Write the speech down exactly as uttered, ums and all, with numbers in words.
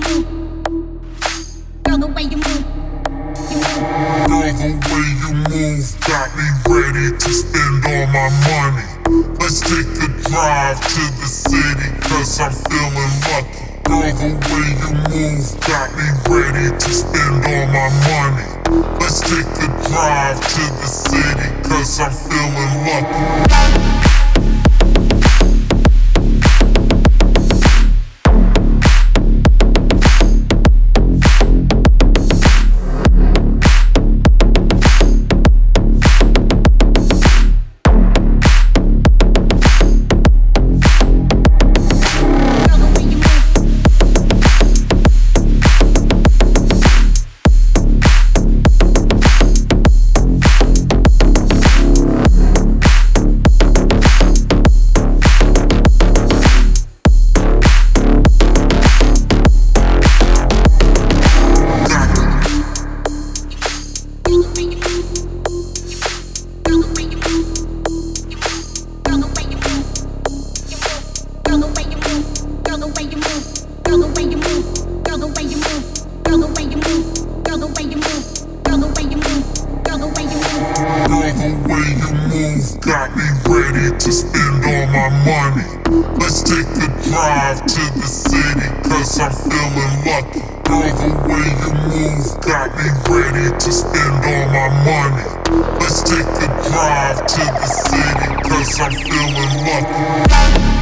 move, girl, the way you move, you move. Girl, the way you move got me ready to spend all my money. Let's take a drive to the city, cause I'm feeling lucky. Girl, the way you move got me ready to spend all my money. Let's take a drive to the city, cause I'm feeling lucky. Got me ready to spend all my money. Let's take a drive to the city, cause I'm feeling lucky. Girl, the way you move got me ready to spend all my money. Let's take a drive to the city, cause I'm feeling lucky.